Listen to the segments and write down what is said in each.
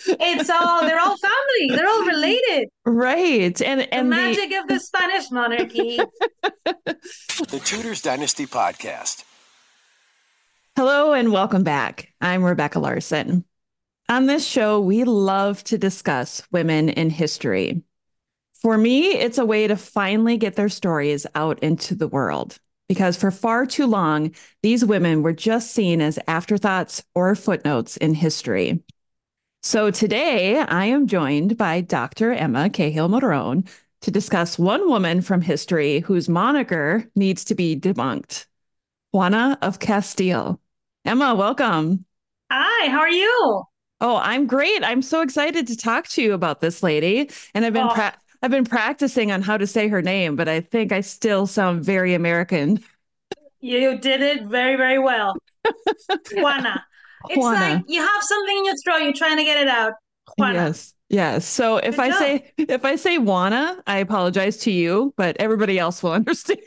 They're all family. They're all related. Right. The And the magic of the Spanish monarchy. The Tudors Dynasty Podcast. Hello and welcome back. I'm Rebecca Larson. On this show, we love to discuss women in history. For me, it's a way to finally get their stories out into the world because for far too long, these women were just seen as afterthoughts or footnotes in history. So today, I am joined by Dr. Emma Cahill Motorone to discuss one woman from history whose moniker needs to be debunked, Juana of Castile. Emma, welcome. Hi, how are you? Oh, I'm great. I'm so excited to talk to you about this lady. And Oh, I've been practicing on how to say her name, but I think I still sound very American. you did it very, very well. Juana. It's like Juana. you have something in your throat, you're trying to get it out. Juana. Yes. Yes. So Good job. if I say Juana, I apologize to you, but everybody else will understand.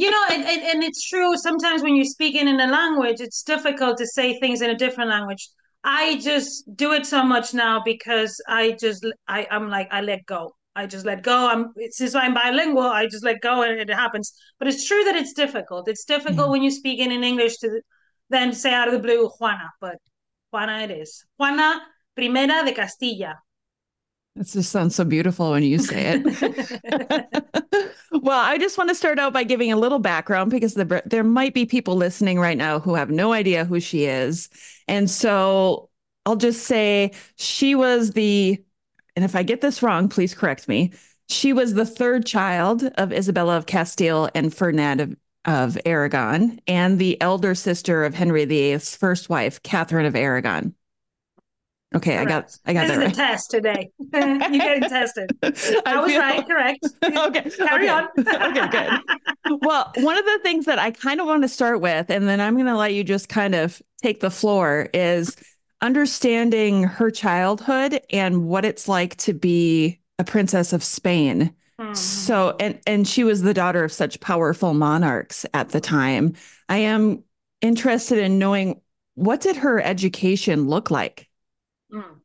And it's true. Sometimes when you're speaking in a language, it's difficult to say things in a different language. I just do it so much now because I'm like, I let go. I just let go. Since I'm bilingual, I just let go and it happens. But it's true that it's difficult. It's difficult Yeah. when you're speaking in English to then say out of the blue, Juana, but Juana it is. Juana Primera de Castilla. It just sounds so beautiful when you say it. Well, I just want to start out by giving a little background because there might be people listening right now who have no idea who she is. And so I'll just say she was and if I get this wrong, please correct me. She was the third child of Isabella of Castile and Ferdinand of Aragon, and the elder sister of Henry VIII's first wife, Catherine of Aragon. Okay, Correct. I got This that is a right. test today. You're getting tested. I I was right, feel correct. okay. Carry Okay. on. Okay, good. Well, one of the things that I kind of want to start with, and then I'm going to let you just kind of take the floor, is understanding her childhood and what it's like to be a princess of Spain. So, Mhm. and she was the daughter of such powerful monarchs at the time. I am interested in knowing what did her education look like? Mm.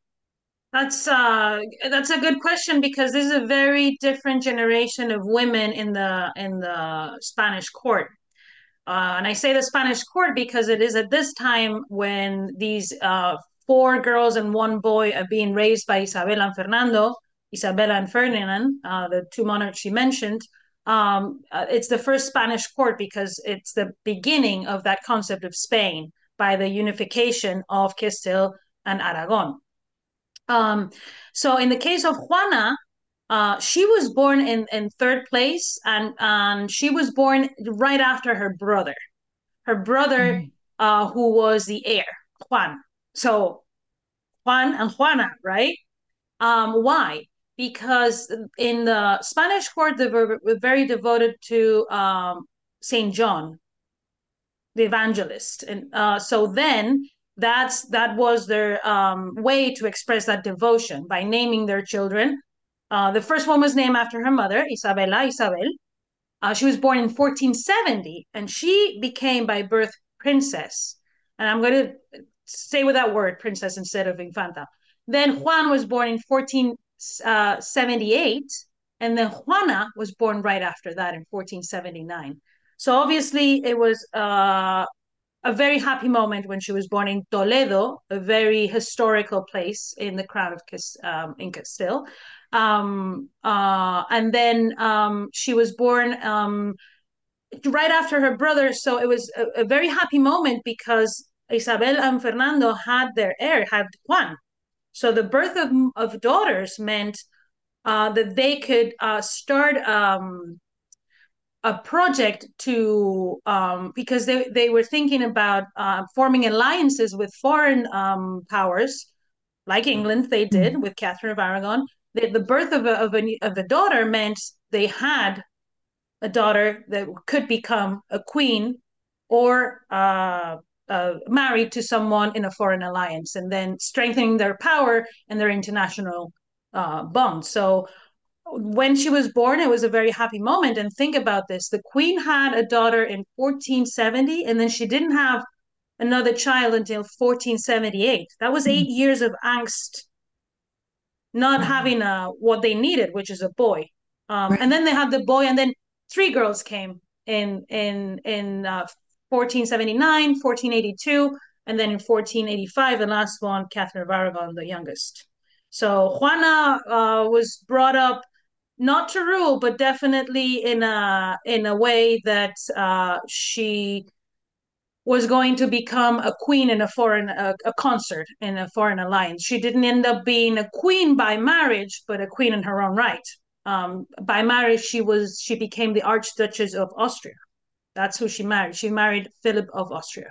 That's a good question because this is a very different generation of women in the Spanish court. And I say the Spanish court because it is at this time when these four girls and one boy are being raised by Isabella and Ferdinand, the two monarchs she mentioned. It's the first Spanish court because it's the beginning of that concept of Spain by the unification of Castile and Aragon. Um, so in the case of Juana, she was born in third place, and she was born right after her brother. Her brother, Mhm. who was the heir, Juan. So Juan and Juana, right? Why? Because in the Spanish court, they were very devoted to Saint John, the evangelist, and so then that was their way to express that devotion by naming their children. The first one was named after her mother, Isabel. She was born in 1470, and she became by birth princess. And I'm going to say with that word, princess, instead of infanta. Then Juan was born in 1478, and then Juana was born right after that in 1479. So obviously, it was a very happy moment when she was born in Toledo, a very historical place in the crown of in Castile. And then she was born right after her brother. So it was a very happy moment because Isabel and Fernando had their heir, had Juan. So the birth of daughters meant that they could start a project to because they were thinking about forming alliances with foreign powers like England they did with Catherine of Aragon. The birth of a daughter meant they had a daughter that could become a queen or married to someone in a foreign alliance and then strengthening their power and their international bonds. So when she was born, it was a very happy moment. And think about this: the queen had a daughter in 1470, and then she didn't have another child until 1478. That was 8 years of angst not having what they needed, which is a boy. And then they had the boy, and then three girls came in 1479, 1482, and then in 1485, the last one, Catherine of Aragon, the youngest. So Juana was brought up not to rule, but definitely in a way that she was going to become a queen in a consort in a foreign alliance. She didn't end up being a queen by marriage, but a queen in her own right. By marriage, she became the Archduchess of Austria. That's who she married. She married Philip of Austria.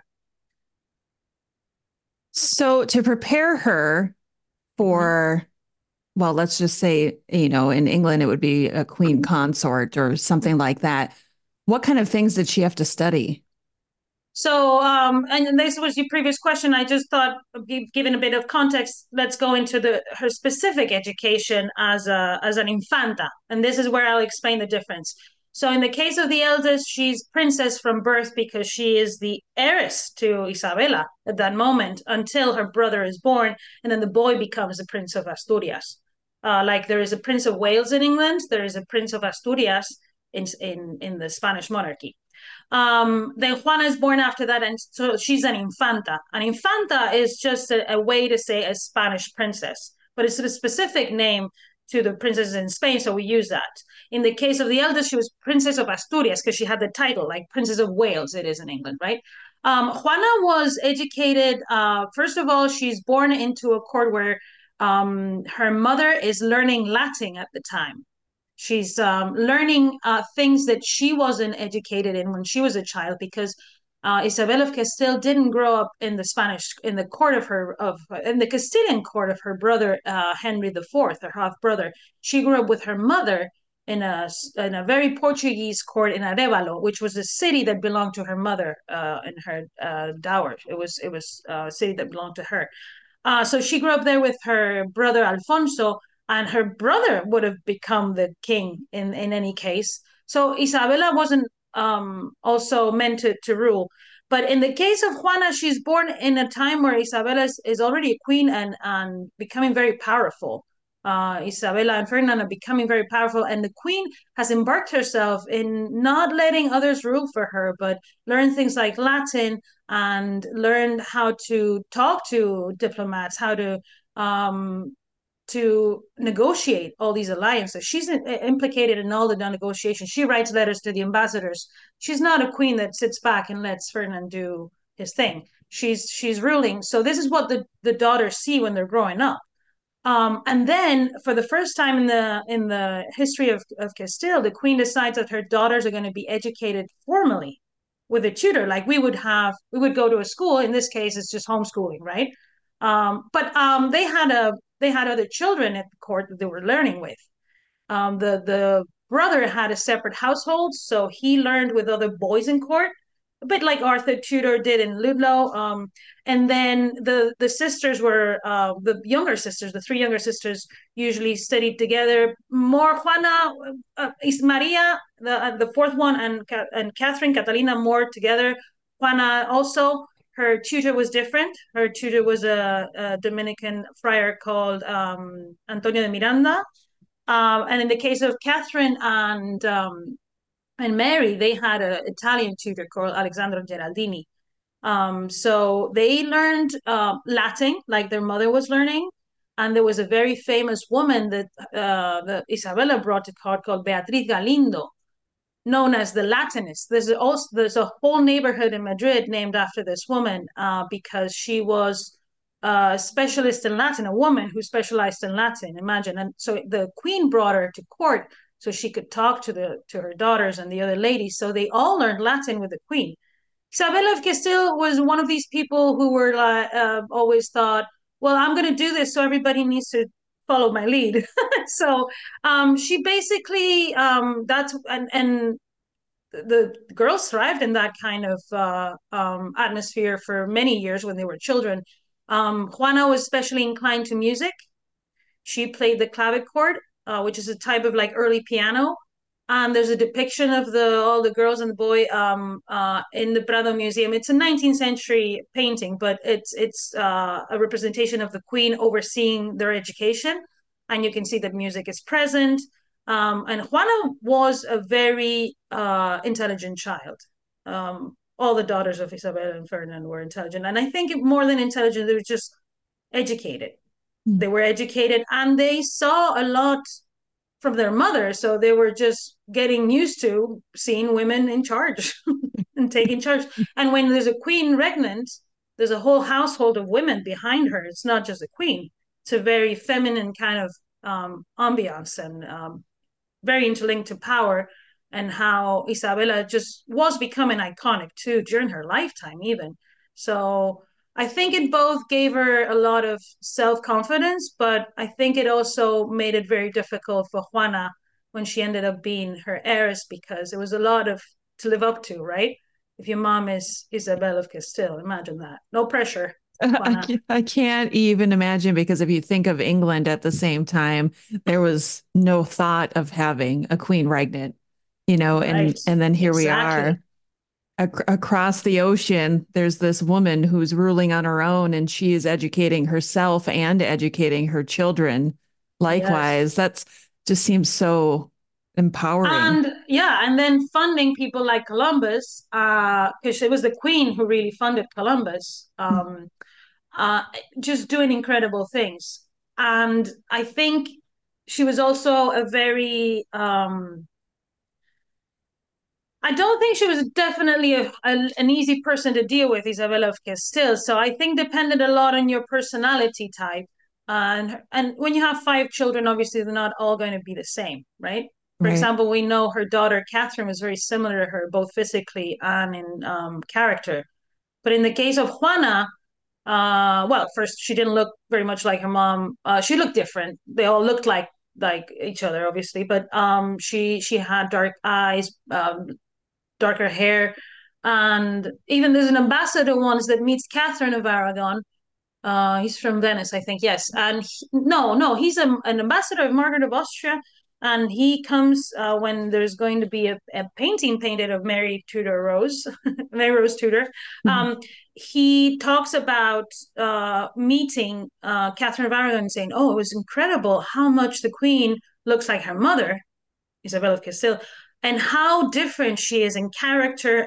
So to prepare her for, well, let's just say, in England, it would be a queen consort or something like that. What kind of things did she have to study? So, and this was your previous question. I just thought, given a bit of context, let's go into her specific education as an infanta, and this is where I'll explain the difference. So, in the case of the eldest, she's princess from birth because she is the heiress to Isabella at that moment until her brother is born, and then the boy becomes the Prince of Asturias. Like there is a Prince of Wales in England, there is a Prince of Asturias in the Spanish monarchy. Then Juana is born after that, and so she's an infanta. An infanta is just a way to say a Spanish princess, but it's a specific name to the princesses in Spain, so we use that. In the case of the eldest, she was Princess of Asturias because she had the title, like Princess of Wales, it is in England, right? Juana was educated, first of all, she's born into a court where her mother is learning Latin at the time. She's learning things that she wasn't educated in when she was a child because Isabel of Castile didn't grow up in in the court in the Castilian court of her brother Henry IV, her half brother. She grew up with her mother in a very Portuguese court in Arevalo, which was a city that belonged to her mother and her dower. It was a city that belonged to her. So she grew up there with her brother Alfonso, and her brother would have become the king in any case. So Isabella wasn't also meant to rule. But in the case of Juana, she's born in a time where Isabella is already a queen and becoming very powerful. Isabella and Ferdinand are becoming very powerful, and the queen has embarked herself in not letting others rule for her, but learn things like Latin and learn how to talk to diplomats, how to negotiate all these alliances. She's implicated in all the negotiations. She writes letters to the ambassadors. She's not a queen that sits back and lets Ferdinand do his thing. She's ruling. So this is what the daughters see when they're growing up. And then, for the first time in the history of Castile, the queen decides that her daughters are going to be educated formally with a tutor, like we would go to a school. In this case, it's just homeschooling, right? But they had other children at the court that they were learning with. The brother had a separate household, so he learned with other boys in court, a bit like Arthur Tudor did in Ludlow. And then the sisters were the younger sisters, the three younger sisters usually studied together. More Juana, is Maria, the fourth one, and Catherine Catalina more together. Juana also, her tutor was different. Her tutor was a Dominican friar called Antonio de Miranda. And in the case of Catherine and Mary, they had an Italian tutor called Alexandro Geraldini. So they learned Latin like their mother was learning. And there was a very famous woman that Isabella brought to court called Beatriz Galindo, known as the Latinist. There's a whole neighborhood in Madrid named after this woman because she was a specialist in Latin, a woman who specialized in Latin. Imagine, and so the queen brought her to court so she could talk to her daughters and the other ladies. So they all learned Latin with the queen. Isabella of Castile was one of these people who were always thought, well, I'm going to do this, so everybody needs to follow my lead. So she basically that's and the girls thrived in that kind of atmosphere for many years when they were children. Juana was especially inclined to music. She played the clavichord, which is a type of like early piano. There's a depiction of all the girls and the boy in the Prado Museum. It's a 19th century painting, but it's a representation of the queen overseeing their education. and you can see that music is present. And Juana was a very intelligent child. All the daughters of Isabel and Ferdinand were intelligent. And I think more than intelligent, they were just educated. They were educated and they saw a lot from their mother. So they were just getting used to seeing women in charge and taking charge. And when there's a queen regnant, there's a whole household of women behind her. It's not just a queen. It's a very feminine kind of ambiance and very interlinked to power, and how Isabella just was becoming iconic too during her lifetime, even. So I think it both gave her a lot of self confidence, but I think it also made it very difficult for Juana when she ended up being her heiress, because it was a lot of to live up to, right? If your mom is Isabel of Castile, imagine that. No pressure. Juana. I can't even imagine, because if you think of England at the same time, there was no thought of having a queen regnant, Right. and then here we Exactly. are across the ocean. There's this woman who's ruling on her own, and she is educating herself and educating her children. Yes. Likewise, that's just seems so empowering. And yeah, and then funding people like Columbus, because it was the Queen who really funded Columbus, uh, just doing incredible things. And I think she was also a very, I don't think she was definitely an easy person to deal with, Isabella of Castile. So I think depended a lot on your personality type. And when you have five children, obviously they're not all going to be the same, right? For Right. example, we know her daughter Catherine was very similar to her, both physically and in character. But in the case of Juana, well, first she didn't look very much like her mom. She looked different. They all looked like each other, obviously, but she had dark eyes, darker hair. And even there's an ambassador once that meets Catherine of Aragon. He's from Venice, I think. Yes, and no, he's an ambassador of Margaret of Austria, and he comes when there's going to be a painting painted of Mary Tudor Rose, Mary Rose Tudor. Mhm. Um, he talks about meeting Catherine of Aragon and saying, "Oh, it was incredible how much the Queen looks like her mother, Isabel of Castile, and how different she is in character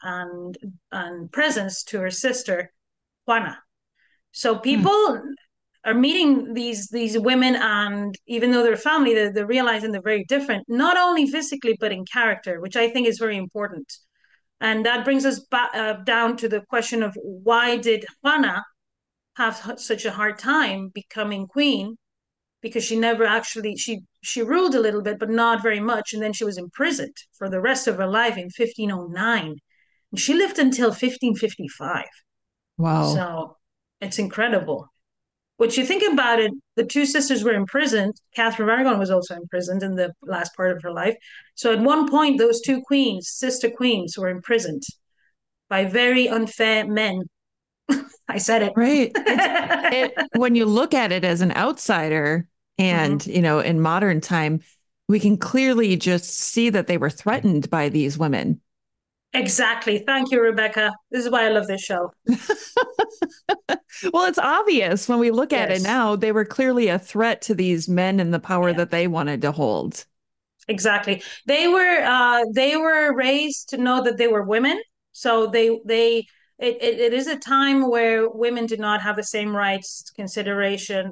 and presence to her sister Juana." So Mm. people are meeting these women, and even though they're family, they're realizing they're very different, not only physically but in character, which I think is very important. And that brings us down to the question of why did Juana have such a hard time becoming queen, because she never actually she ruled a little bit but not very much, and then she was imprisoned for the rest of her life in 1509, and she lived until 1555. Wow. So it's incredible. What you think about it, the two sisters were imprisoned. Catherine of Aragon was also imprisoned in the last part of her life. So at one point, those two queens, sister queens, were imprisoned by very unfair men. I said Right. It it. when you look at it as an outsider and, Mm-hmm. in modern time, we can clearly just see that they were threatened by these women. Exactly. Thank you, Rebecca. This is why I love this show. Well, it's obvious when we look at it Yes. now, they were clearly a threat to these men and the power Yeah. that they wanted to hold. Exactly. They were raised to know that they were women. So it is a time where women do not have the same rights, consideration.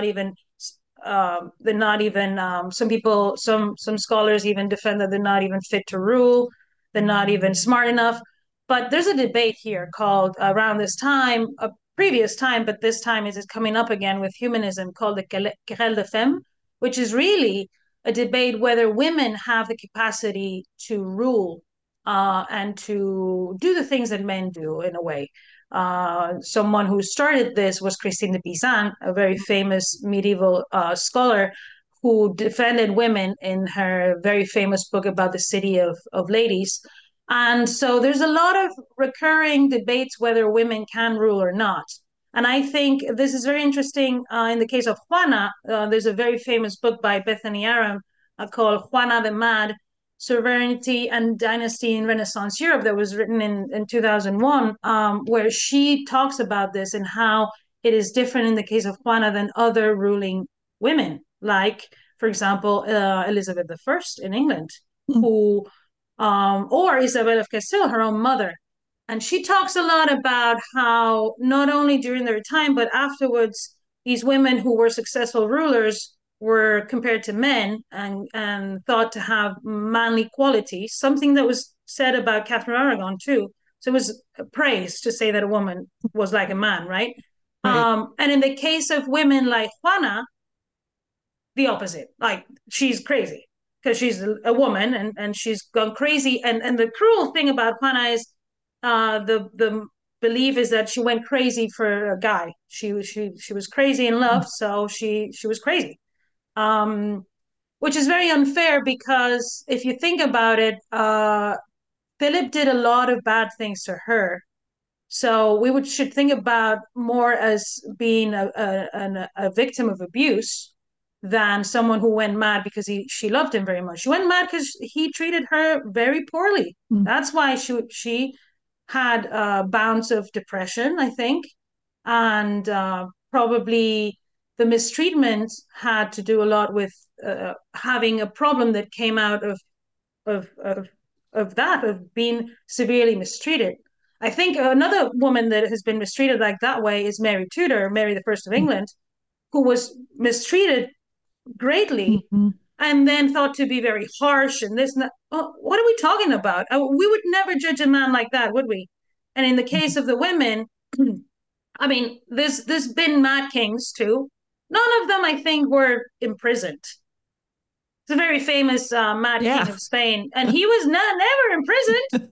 They're not even some people, some scholars even defend that they're not even fit to rule. They're not even smart enough. But there's a debate here called around this time, a previous time, but this time is coming up again with humanism, called the Querelle de Femmes, which is really a debate whether women have the capacity to rule and to do the things that men do in a way. Someone who started this was Christine de Pizan, a very famous medieval scholar who defended women in her very famous book about the city of ladies. And so there's a lot of recurring debates whether women can rule or not. And I think this is very interesting in the case of Juana. There's a very famous book by Bethany Aram called Juana the Mad, Sovereignty and Dynasty in Renaissance Europe, that was written in 2001, where she talks about this and how it is different in the case of Juana than other ruling women, like, for example, Elizabeth I in England, Mm. who, or Isabel of Castile, her own mother. And she talks a lot about how not only during their time, but afterwards, these women who were successful rulers were compared to men and thought to have manly qualities, something that was said about Catherine Aragon too. So it was praised to say that a woman was like a man, right? Right. And in the case of women like Juana, the opposite. Like she's crazy because she's a woman and she's gone crazy. And the cruel thing about Juana is the belief is that she went crazy for a guy. She was crazy in love, so she was crazy. Um, which is very unfair because if you think about it, Philip did a lot of bad things to her. So should think about more as being a victim of abuse than someone who went mad because she loved him very much. She went mad because he treated her very poorly. Mm. That's why she had bouts of depression, I think, and probably the mistreatment had to do a lot with having a problem that came out of of of being severely mistreated. I think another woman that has been mistreated like that way is Mary Tudor, Mary the First of England, who was mistreated greatly Mm-hmm. and then thought to be very harsh and this and that. Oh, what are we talking about? We would never judge a man like that, would we? And in the case of the women, I mean, there's been mad kings too. None of them, I think, were imprisoned. It's a very famous mad king Yeah. of Spain, and he was never imprisoned.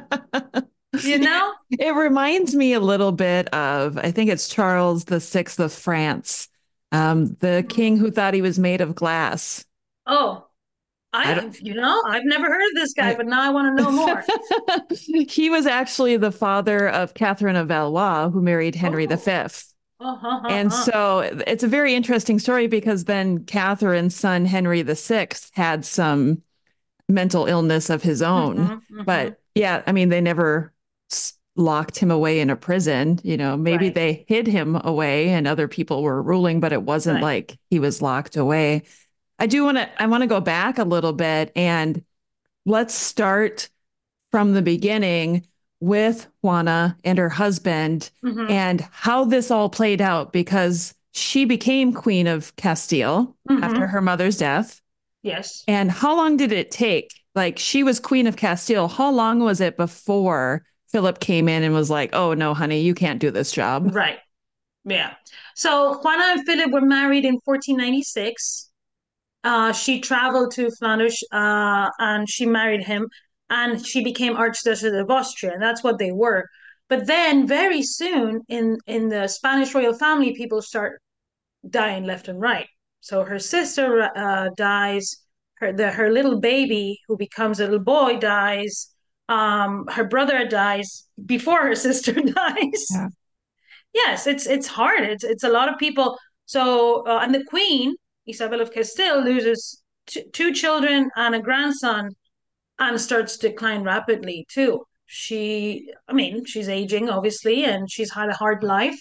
You know? It reminds me a little bit of, I think it's Charles the Sixth of France, the king who thought he was made of glass. Oh, I don't, I've never heard of this guy, I, but now I want to know more. he was actually the father of Catherine of Valois, who married Henry Oh, V. And uh. so it's a very interesting story because then Catherine's son, Henry VI, had some mental illness of his own. But yeah, I mean, they never locked him away in a prison. You know, maybe Right, they hid him away and other people were ruling, but it wasn't right. like he was locked away. I want to go back a little bit and let's start from the beginning with Juana and her husband Mm-hmm, and how this all played out because she became Queen of Castile after mm-hmm. her mother's death. Yes, And how long did it take? Like she was Queen of Castile. How long was it before Philip came in and was like, "Oh no, honey, you can't do this job"? right. Yeah. So Juana and Philip were married in 1496. She traveled to Flanders and she married him, and she became Archduchess of Austria, and that's what they were. But then, very soon, in the Spanish royal family, people start dying left and right. So her sister dies. Her little baby, who becomes a little boy, dies. Her brother dies before her sister dies. Yeah. Yes, it's hard. It's a lot of people. So and the Queen Isabel of Castile loses two children and a grandson and starts to decline rapidly too. I mean, she's aging obviously, and she's had a hard life.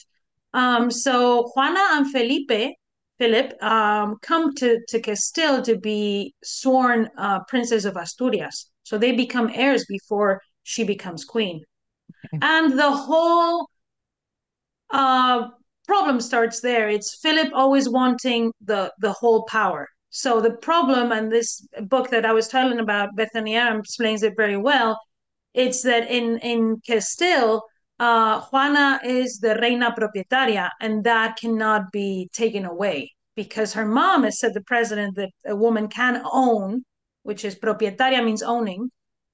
So Juana and Philip, come to Castile to be sworn princes of Asturias. So they become heirs before she becomes queen. Okay. And the whole uh, problem starts there. It's Philip always wanting the whole power. So the problem, and this book that I was telling about, Bethany Aram explains it very well. It's that in Castile, Juana is the reina propietaria, and that cannot be taken away because her mom has said the president that a woman can own, which is propietaria means owning.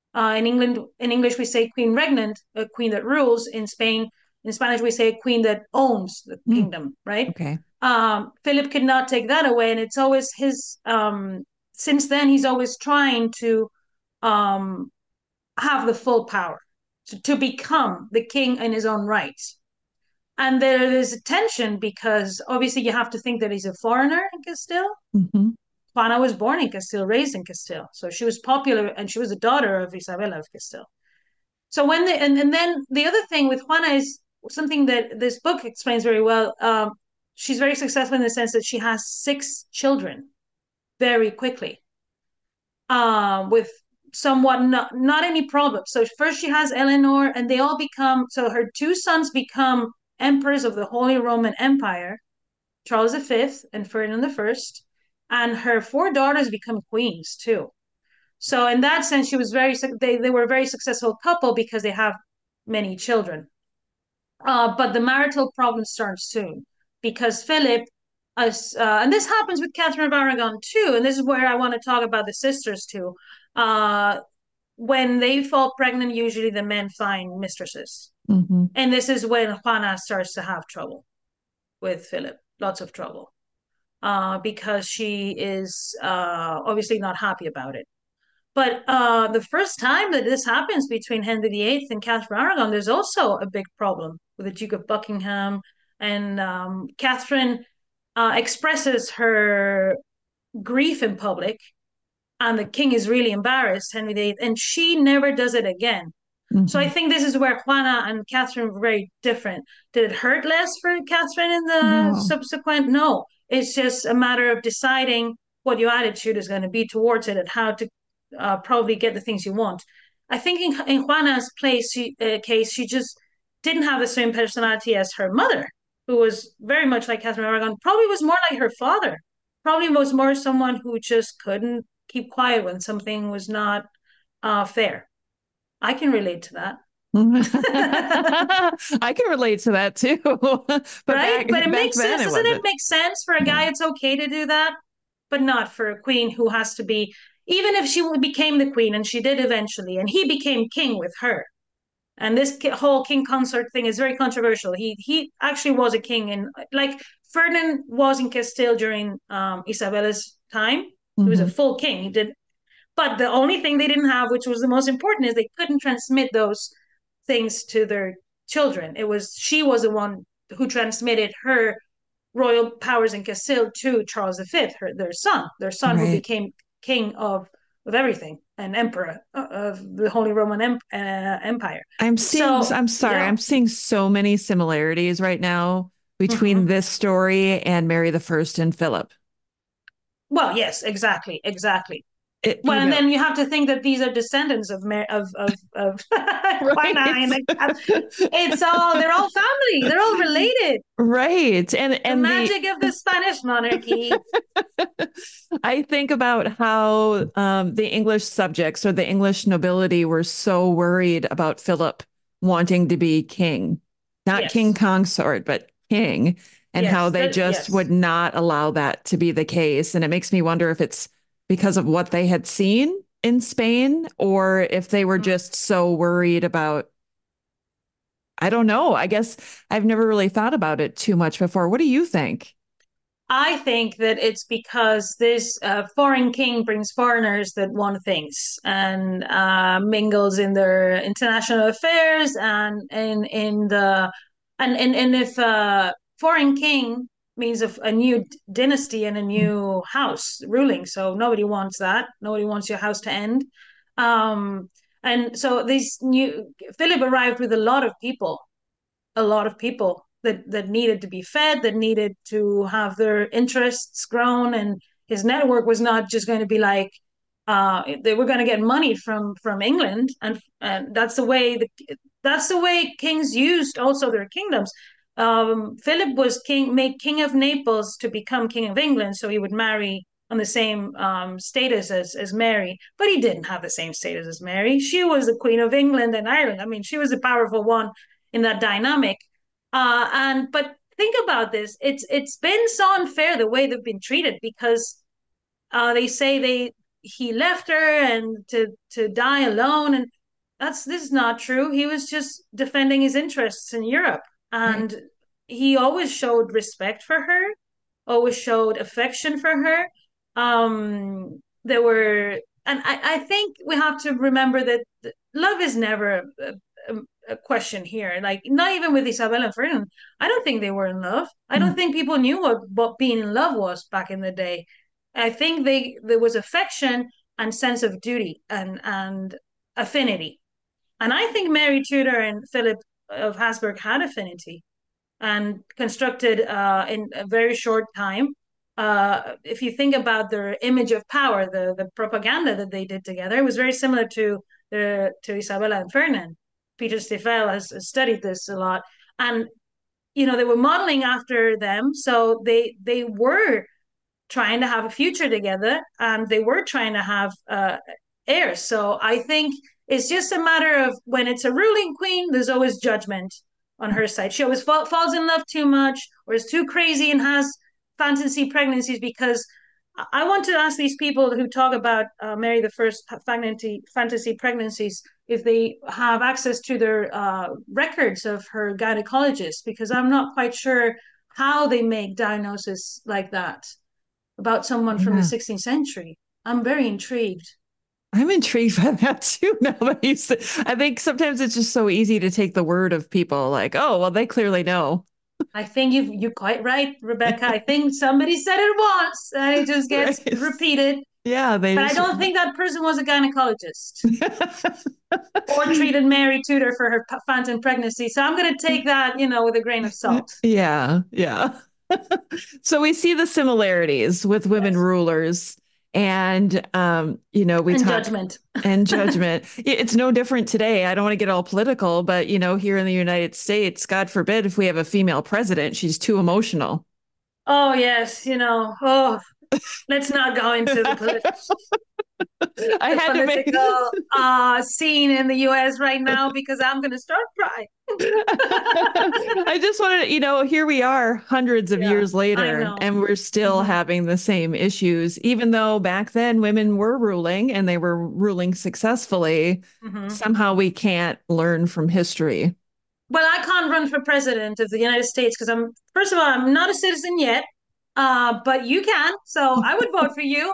In English, we say queen regnant, a queen that rules. In Spanish, we say a queen that owns the Mm, kingdom, right? okay. Philip could not take that away, and it's always his. Since then, he's always trying to um, have the full power to become the king in his own right. And there is a tension because obviously you have to think that he's a foreigner in Castile. Mm-hmm. Juana was born in Castile, raised in Castile, so she was popular, and she was a daughter of Isabella of Castile. So and then the other thing with Juana is something that this book explains very well. she's very successful in the sense that she has 6 children very quickly, with somewhat not any problem. So first she has Eleanor, and they all become, so her 2 sons become emperors of the Holy Roman Empire, Charles V and Ferdinand I, and her 4 daughters become queens too. So in that sense, she was they were a very successful couple because they have many children. But the marital problem starts soon because Philip, and this happens with Catherine of Aragon too, and this is where I want to talk about the sisters too. When they fall pregnant, usually the men find mistresses. Mm-hmm. And this is when Juana starts to have trouble with Philip, lots of trouble, because she is obviously not happy about it. But the first time that this happens between Henry VIII and Catherine of Aragon, there's also a big problem with the Duke of Buckingham. And Catherine expresses her grief in public, and the king is really embarrassed, Henry VIII, and she never does it again. Mm-hmm. So I think this is where Juana and Catherine were very different. Did it hurt less for Catherine in the subsequent? No. It's just a matter of deciding what your attitude is going to be towards it and how to probably get the things you want. I think in Juana's case, she just didn't have the same personality as her mother, who was very much like Catherine of Aragon, probably was more like her father, probably was more someone who just couldn't keep quiet when something was not fair. I can relate to that. I can relate to that too. But right? But it makes sense. Doesn't it make sense for a guy? It's okay to do that, but not for a queen who has to be, even if she became the queen, and she did eventually, and he became king with her. And this whole king consort thing is very controversial. He actually was a king, and like Ferdinand was in Castile during Isabella's time. Mm-hmm. He was a full king. He did, but the only thing they didn't have, which was the most important, is they couldn't transmit those things to their children. She was the one who transmitted her royal powers in Castile to Charles V, their son right. Who became king of everything, an emperor of the Holy Roman Empire. I'm seeing so many similarities right now between this story and Mary I and Philip. Well, yes, exactly. And then you have to think that these are descendants of right. They're all family. They're all related. Right. And the magic of the Spanish monarchy. I think about how the English subjects or the English nobility were so worried about Philip wanting to be king, not king consort, but king, and how they would not allow that to be the case. And it makes me wonder if it's because of what they had seen in Spain, or if they were just so worried about, I don't know. I guess I've never really thought about it too much before. What do you think? I think that it's because this foreign king brings foreigners that want things and mingles in their international affairs, and if a foreign king means a new dynasty and a new house ruling. So nobody wants that. Nobody wants your house to end. And so Philip arrived with a lot of people that needed to be fed, that needed to have their interests grown. And his network was not just going to be like, they were going to get money from England. And that's the way kings used also their kingdoms. Philip was made king of Naples to become king of England, so he would marry on the same status as Mary, but he didn't have the same status as Mary. She was the Queen of England and Ireland. I mean, she was a powerful one in that dynamic. But think about this. It's been so unfair the way they've been treated, because they say he left her and to die alone, and this is not true. He was just defending his interests in Europe. And right. He always showed respect for her, always showed affection for her. And I think we have to remember that love is never a question here. Like, not even with Isabel and Ferdinand, I don't think they were in love. I don't think people knew what being in love was back in the day. I think there was affection and sense of duty and affinity. And I think Mary Tudor and Philip of Habsburg had affinity. and constructed in a very short time. If you think about their image of power, the propaganda that they did together, it was very similar to Isabella and Ferdinand. Peter Stifel has studied this a lot, and they were modeling after them, so they were trying to have a future together, and they were trying to have heirs. So I think it's just a matter of when it's a ruling queen, there's always judgment on her side. She always falls in love too much, or is too crazy and has fantasy pregnancies. Because I want to ask these people who talk about Mary the First fantasy pregnancies if they have access to their records of her gynecologist, because I'm not quite sure how they make diagnosis like that about someone from the Yeah. 16th century. I'm very intrigued. I'm intrigued by that too. Now that you say, I think sometimes it's just so easy to take the word of people like, oh, well, they clearly know. I think you're quite right, Rebecca. I think somebody said it once and it just gets Right. repeated. Yeah, they But I just don't think that person was a gynecologist or treated Mary Tudor for her phantom pregnancy. So I'm going to take that, with a grain of salt. Yeah, yeah. So we see the similarities with women Yes. rulers and we And talk judgment. and judgment. It's no different today. I don't want to get all political, but here in the United States, God forbid if we have a female president, she's too emotional. Oh, yes. Let's not go into I the had to make political scene in the US right now because I'm going to start crying. I just wanted to, here we are hundreds of Yeah, years I later, know. and we're still Mhm. having the same issues, even though back then women were ruling and they were ruling successfully. Mhm. Somehow we can't learn from history. Well, I can't run for president of the United States because first of all, I'm not a citizen yet, but you can. So I would vote for you.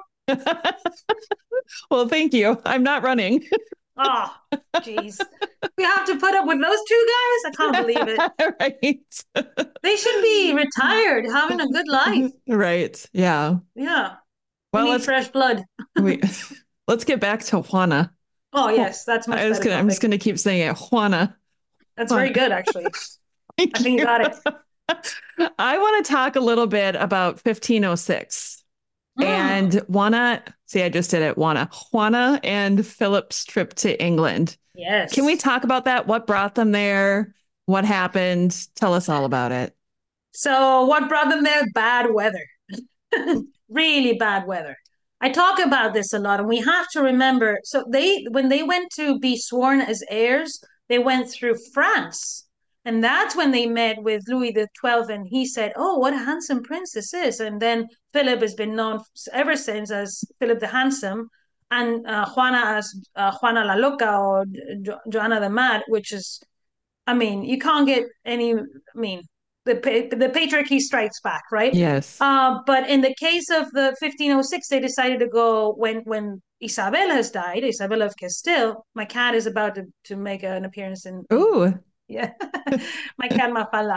Well, thank you. I'm not running. Oh, geez. We have to put up with those two guys? I can't believe it. Right. They should be retired, having a good life. Right. Yeah. Yeah. We Well, need fresh blood. we let's get back to Juana. Oh, yes, that's much better I'm just topic. gonna keep saying it. Juana. That's very Juana. good, actually. I Thank think you you. got it. I want to talk a little bit about 1506 Mm, and I just did it. Juana and Philip's trip to England. Can we yes. talk about that? What brought them there? What happened? Tell us all about it. So, what brought them there? Bad weather. Really bad weather. I talk about this a lot, and we have to remember. So when they went to be sworn as heirs, they went through France, and that's when they met with Louis XII, and he said, "Oh, what a handsome prince this is!" And then Philip has been known ever since as Philip the Handsome, and Juana as Juana la Loca or Joanna the Mad, which is, I mean, you can't get any. I mean, the patriarchy strikes back, right? Yes. But in the case of the 1506, they decided to go when Isabel has died, Isabel of Castile. My cat is about to make an appearance in Ooh. yeah, my cat Mafala.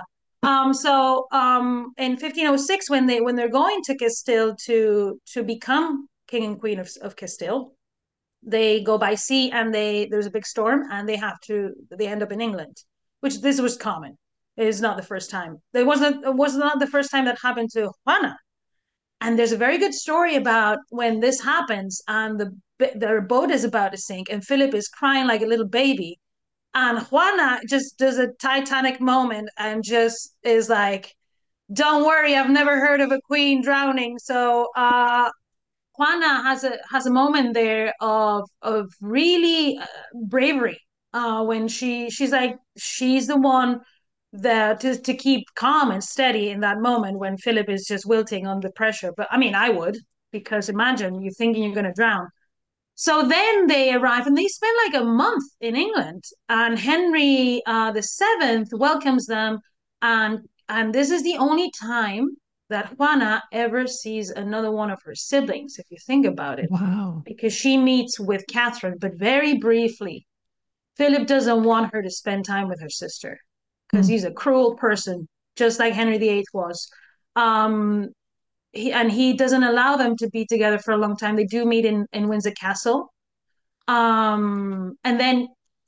In 1506, when they're going to Castile to become king and queen of Castile, they go by sea and there's a big storm and they end up in England, which this was common. It is not the first time. It was not the first time that happened to Juana. And there's a very good story about when this happens and their boat is about to sink and Philip is crying like a little baby. And Juana just does a Titanic moment and just is like, "Don't worry, I've never heard of a queen drowning." So Juana has a moment there of really bravery when she's like she's the one that to keep calm and steady in that moment when Philip is just wilting under pressure. But I mean, I would, because imagine you thinking you're going to drown. So then they arrive and they spend like a month in England, and Henry the Seventh welcomes them, and this is the only time that Juana ever sees another one of her siblings, if you think about it, Wow. because she meets with Catherine, but very briefly. Philip doesn't want her to spend time with her sister because Hmm. he's a cruel person, just like Henry VIII was. Um, he doesn't allow them to be together for a long time. They do meet in Windsor Castle, and then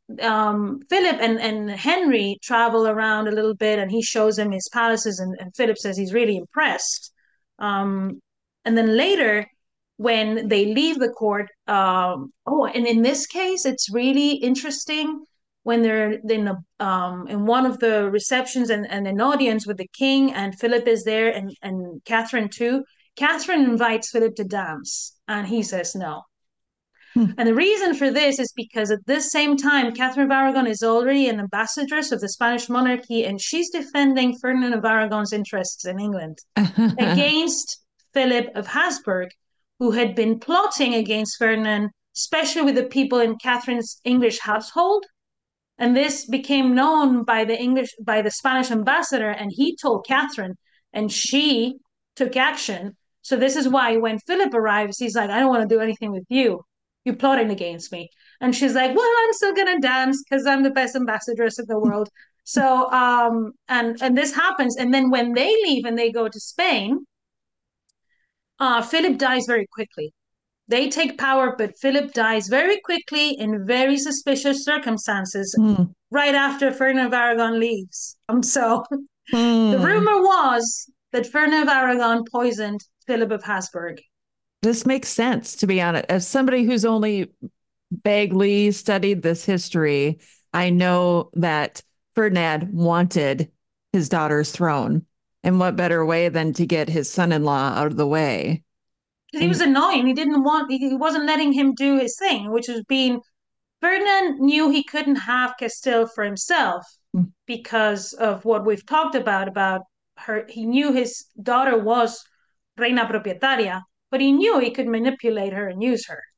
Philip and Henry travel around a little bit, and he shows him his palaces, and Philip says he's really impressed. And then later, when they leave the court, and in this case, it's really interesting when they're in one of the receptions and an audience with the king, and Philip is there, and Catherine too. Catherine invites Philip to dance, and he says no. And the reason for this is because at this same time, Catherine of Aragon is already an ambassadress of the Spanish monarchy, and she's defending Ferdinand of Aragon's interests in England against Philip of Habsburg, who had been plotting against Ferdinand, especially with the people in Catherine's English household. And this became known by the Spanish ambassador, and he told Catherine, and she took action. So this is why when Philip arrives, he's like, I don't want to do anything with you. You're plotting against me. And she's like, well, I'm still gonna dance because I'm the best ambassadress in the world. So and this happens. And then when they leave and they go to Spain, Philip dies very quickly. They take power, but Philip dies very quickly in very suspicious circumstances right after Ferdinand of Aragon leaves. So the rumor was that Ferdinand of Aragon poisoned Philip of Habsburg. This makes sense, to be honest. As somebody who's only vaguely studied this history, I know that Ferdinand wanted his daughter's throne. And what better way than to get his son-in-law out of the way? He was annoying. He wasn't letting him do his thing, which was being, Ferdinand knew he couldn't have Castile for himself because of what we've talked about her. He knew his daughter was reina propietaria, but he knew he could manipulate her and use her.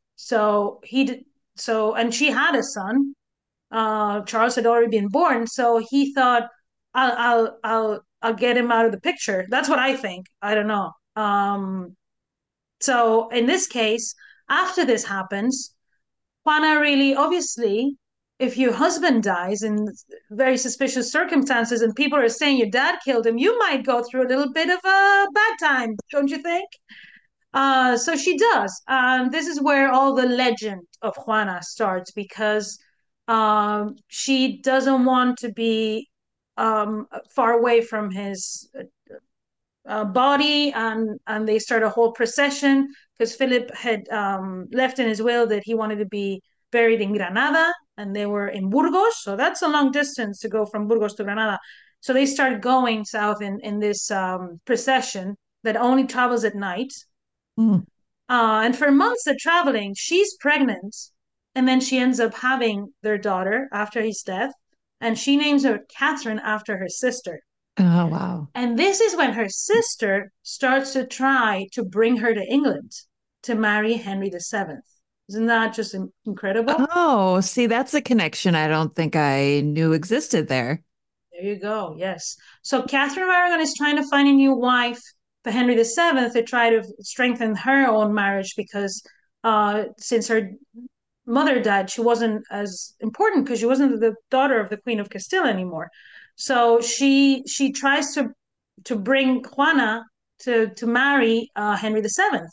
And she had a son. Charles had already been born, so he thought, I'll get him out of the picture. That's what I think. I don't know. So in this case, after this happens, Juana really, obviously, if your husband dies in very suspicious circumstances and people are saying your dad killed him, you might go through a little bit of a bad time, don't you think? So she does. This is where all the legend of Juana starts because she doesn't want to be far away from his body, and they start a whole procession because Philip had left in his will that he wanted to be buried in Granada, and they were in Burgos, so that's a long distance to go from Burgos to Granada. So they start going south in this procession that only travels at night. And for months they're traveling. She's pregnant, and then she ends up having their daughter after his death, and she names her Catherine after her sister. Oh, wow. And this is when her sister starts to try to bring her to England to marry Henry VII. Isn't that just incredible? Oh, see, that's a connection I don't think I knew existed there. There you go. Yes. So Catherine of Aragon is trying to find a new wife for Henry VII to try to strengthen her own marriage because since her mother died, she wasn't as important because she wasn't the daughter of the Queen of Castile anymore. So she tries to bring Juana to marry Henry VII.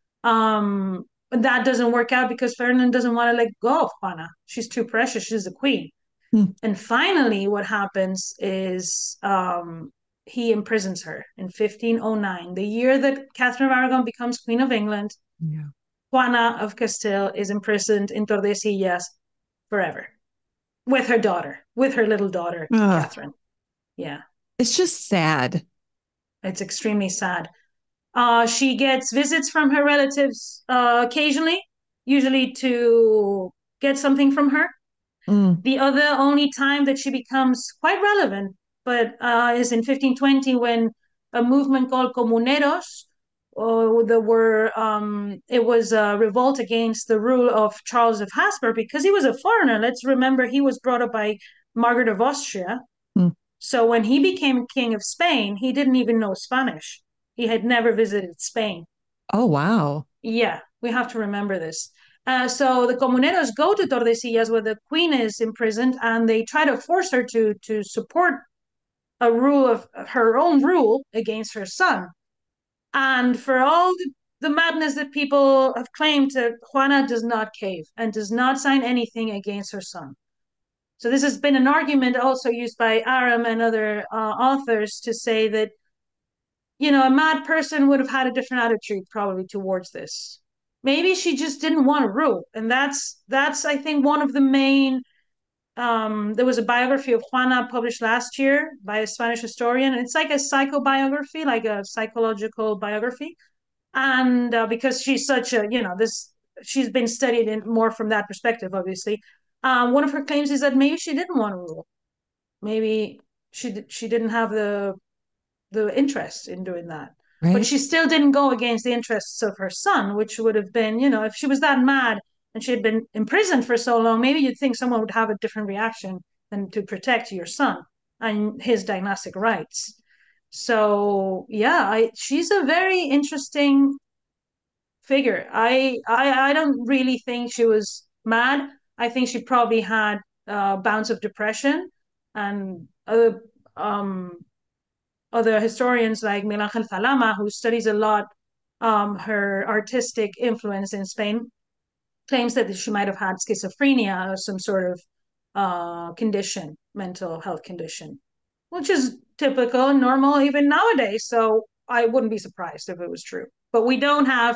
But that doesn't work out because Ferdinand doesn't want to let go of Juana. She's too precious. She's the queen. And finally, what happens is he imprisons her in 1509, the year that Catherine of Aragon becomes Queen of England. Yeah. Juana of Castile is imprisoned in Tordesillas forever with her daughter, with her little daughter, Catherine. Yeah. It's just sad. It's extremely sad. She gets visits from her relatives occasionally, usually to get something from her. The only time that she becomes quite relevant, but is in 1520 when a movement called Comuneros, it was a revolt against the rule of Charles of Habsburg because he was a foreigner. Let's remember he was brought up by Margaret of Austria. So when he became king of Spain, he didn't even know Spanish. He had never visited Spain. Oh, wow. Yeah, we have to remember this. So the Comuneros go to Tordesillas where the queen is imprisoned, and they try to force her to support a rule of her own rule against her son. And for all the madness that people have claimed, Juana does not cave and does not sign anything against her son. So this has been an argument also used by Aram and other authors to say that, a mad person would have had a different attitude probably towards this. Maybe she just didn't want to rule. And that's I think one of the main there was a biography of Juana published last year by a Spanish historian. It's like a psychobiography, like a psychological biography. And because she's such a, she's been studied in more from that perspective, obviously. One of her claims is that maybe she didn't want to rule. Maybe she didn't have the interest in doing that. Right. But she still didn't go against the interests of her son, which would have been, if she was that mad and she had been imprisoned for so long, maybe you'd think someone would have a different reaction than to protect your son and his dynastic rights. So yeah, she's a very interesting figure. I don't really think she was mad. I think she probably had bouts of depression, and other historians like Miguel Ángel Zalama, who studies a lot her artistic influence in Spain, claims that she might have had schizophrenia or some sort of condition, mental health condition, which is typical and normal even nowadays. So I wouldn't be surprised if it was true. But we didn't have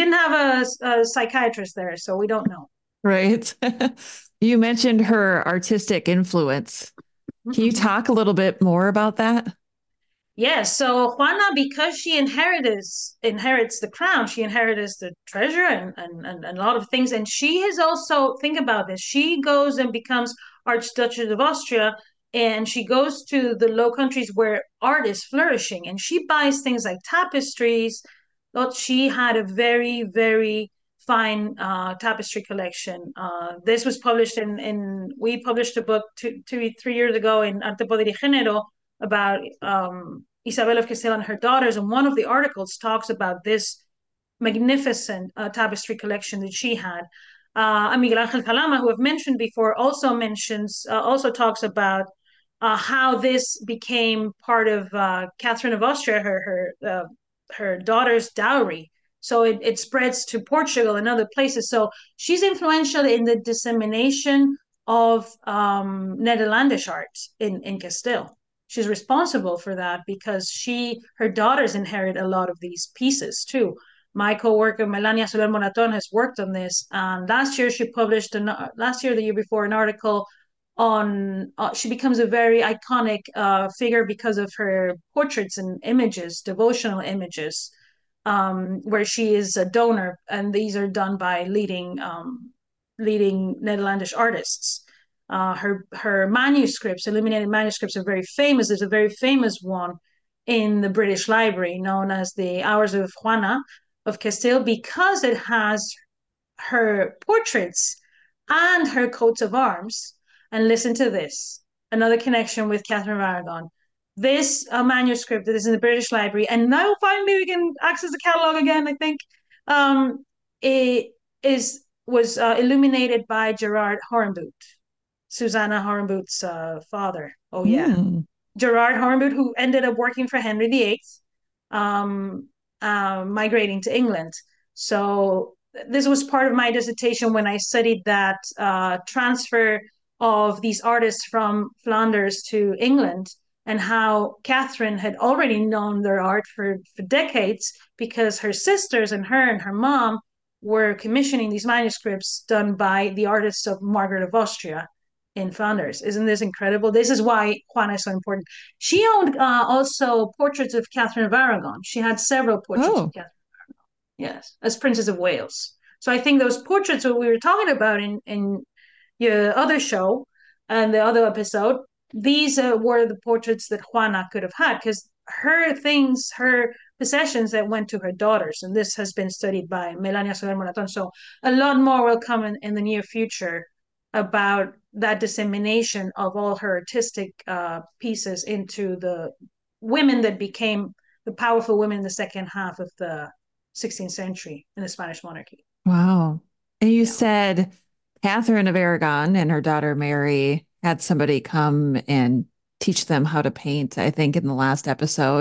a psychiatrist there, so we don't know. Right. You mentioned her artistic influence. Can you talk a little bit more about that? Yes, so Juana, because she inherits the crown, she inherits the treasure and a lot of things. And she has also, think about this, she goes and becomes Archduchess of Austria, and she goes to the Low Countries where art is flourishing, and she buys things like tapestries. But she had a very, very fine tapestry collection. This was published we published a book 3 years ago in Arte, Poder y Género about Isabel of Castile and her daughters, and one of the articles talks about this magnificent tapestry collection that she had. Miguel Ángel Zalama, who I've mentioned before, also talks about how this became part of Catherine of Austria, her daughter's dowry. So it spreads to Portugal and other places. So she's influential in the dissemination of Netherlandish art in Castile. She's responsible for that because her daughters inherit a lot of these pieces too. My co-worker Melania Soler Moraton has worked on this, and last year she published the year before, an article on. She becomes a very iconic figure because of her portraits and images, devotional images, where she is a donor, and these are done by leading Netherlandish artists. Her manuscripts, illuminated manuscripts, are very famous. There's a very famous one in the British Library known as the Hours of Juana of Castile, because it has her portraits and her coats of arms. And listen to this, another connection with Catherine of Aragon. This manuscript that is in the British Library, and now finally we can access the catalog again, I think, it was illuminated by Gerard Horenboot, Susanna Horenboot's father. Oh yeah, Gerard Horenboot, who ended up working for Henry VIII, migrating to England. So this was part of my dissertation when I studied that transfer of these artists from Flanders to England, and how Catherine had already known their art for decades because her sisters and her mom were commissioning these manuscripts done by the artists of Margaret of Austria in Flanders. Isn't this incredible? This is why Juana is so important. She owned also portraits of Catherine of Aragon. She had several portraits of Catherine of Aragon, yes, as Princess of Wales. So I think those portraits that we were talking about in your other show and the other episode, these were the portraits that Juana could have had, because her possessions that went to her daughters. And this has been studied by Melania Soler Moraton. So a lot more will come in the near future about that dissemination of all her artistic pieces into the women that became the powerful women in the second half of the 16th century in the Spanish monarchy. Wow. And you said Catherine of Aragon and her daughter Mary had somebody come and teach them how to paint, I think, in the last episode.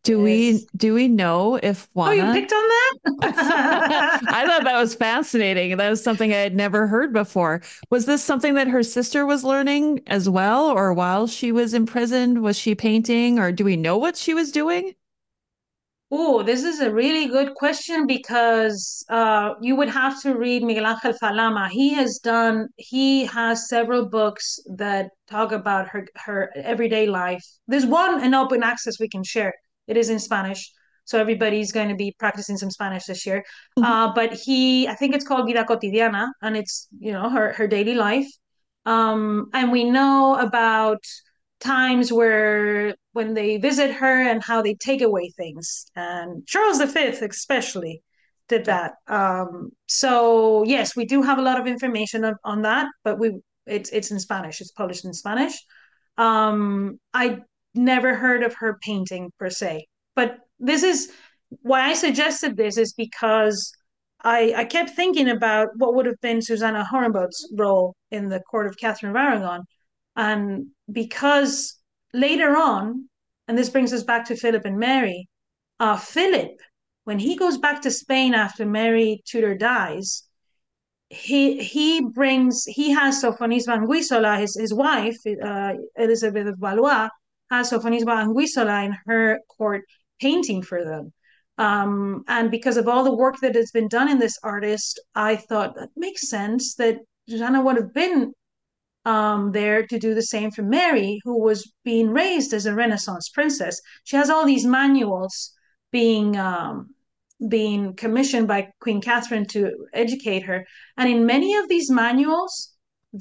Do we know if Oh, you Juana? picked on that? I thought that was fascinating. That was something I had never heard before. Was this something that her sister was learning as well, or while she was imprisoned, was she painting, or do we know what she was doing? Oh, this is a really good question because you would have to read Miguel Ángel Falama. He has several books that talk about her everyday life. There's one in open access we can share. It is in Spanish, so everybody's going to be practicing some Spanish this year. Mhm. But I think it's called Vida Cotidiana, and it's, her daily life. And we know about times when they visit her and how they take away things. And Charles V especially did that. So yes, we do have a lot of information on that, but it's in Spanish. It's published in Spanish. I never heard of her painting per se, but this is why I suggested this is because I kept thinking about what would have been Susanna Hornboth's role in the court of Catherine of Aragon. And because later on, and this brings us back to Philip and Mary, Philip, when he goes back to Spain after Mary Tudor dies, he has Sofonisba Anguissola, his wife, Elizabeth of Valois, has Sofonisba Anguissola in her court painting for them. And because of all the work that has been done in this artist, I thought that makes sense that Susanna would have been there to do the same for Mary, who was being raised as a Renaissance princess. She has all these manuals being being commissioned by Queen Catherine to educate her, and in many of these manuals,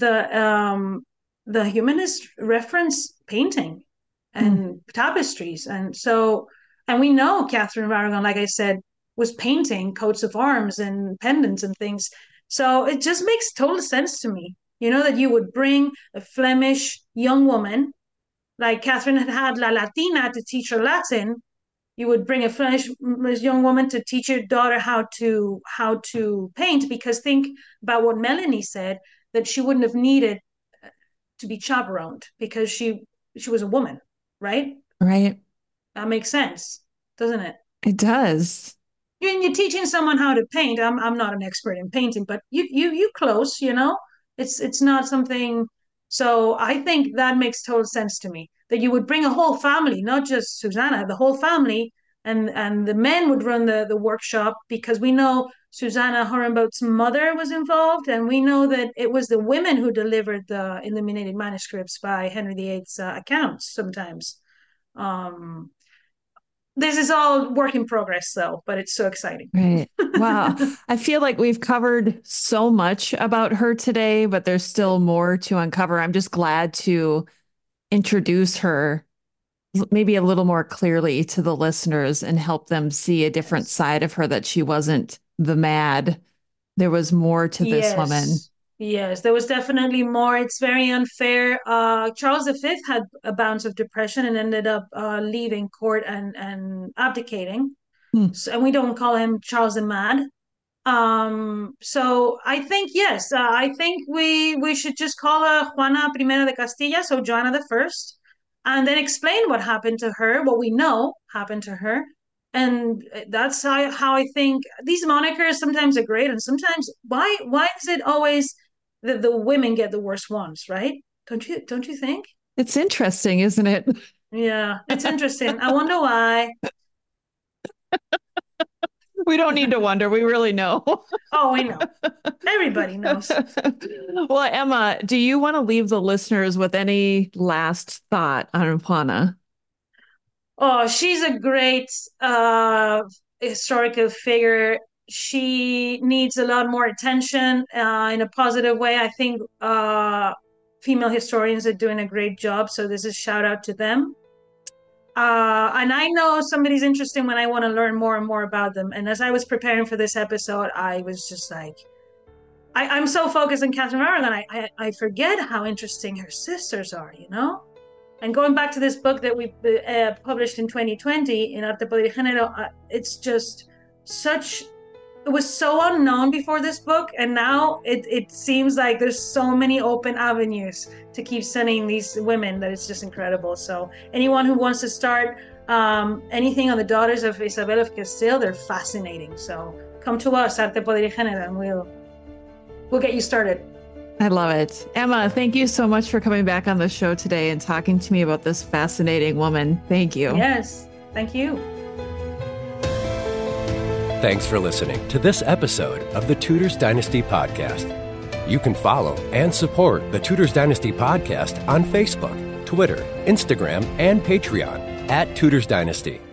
the humanists reference painting Mm, and tapestries, and we know Catherine of Aragon, like I said, was painting coats of arms and pendants and things. So it just makes total sense to me, that you would bring a Flemish young woman, like Catherine had La Latina to teach her Latin. You would bring a Flemish young woman to teach your daughter how to paint, because think about what Melanie said, that she wouldn't have needed to be chaperoned because she was a woman, right? right. That makes sense, doesn't it? It does. You're teaching someone how to paint. I'm not an expert in painting, but you close, It's not something. So I think that makes total sense to me, that you would bring a whole family, not just Susanna, the whole family, and the men would run the workshop, because we know Susanna Hornboth's mother was involved, and we know that it was the women who delivered the illuminated manuscripts by Henry VIII's accounts sometimes. Um, this is all work in progress, though, but it's so exciting. Right. Wow. I feel like we've covered so much about her today, but there's still more to uncover. I'm just glad to introduce her maybe a little more clearly to the listeners and help them see a different Yes. side of her, that she wasn't the mad. There was more to this woman. Yes. Yes, there was definitely more. It's very unfair. Charles V had a bout of depression and ended up leaving court and abdicating. Hmm. So, and we don't call him Charles the Mad. So I think yes, I think we should just call her Juana Primera de Castilla, so Joanna the First, and then explain what happened to her, what we know happened to her, and that's how I think these monikers sometimes are great, and sometimes why is it always that the women get the worst ones, right? Don't you think? It's interesting, isn't it? Yeah, it's interesting. I wonder why. We don't need to wonder. We really know. Oh, we know. Everybody knows. Well, Emma, do you want to leave the listeners with any last thought on Juana? Oh, she's a great historical figure. She needs a lot more attention in a positive way. I think female historians are doing a great job, so this is shout out to them. And I know somebody's interesting when I want to learn more and more about them. And as I was preparing for this episode, I was just like, I'm so focused on Catherine of Aragon, I forget how interesting her sisters are. And going back to this book that we published in 2020 in Arte, Poder y Género, it's just it was so unknown before this book, and now it seems like there's so many open avenues to keep studying these women that it's just incredible. So anyone who wants to start Anything on the daughters of Isabel of Castile, they're fascinating. So come to us, Arte Poder y Género, and we'll get you started. I love it. Emma, thank you so much for coming back on the show today and talking to me about this fascinating woman. Thank you. Yes, thank you. Thanks for listening to this episode of the Tudors Dynasty Podcast. You can follow and support the Tudors Dynasty Podcast on Facebook, Twitter, Instagram, and Patreon @Tudors Dynasty.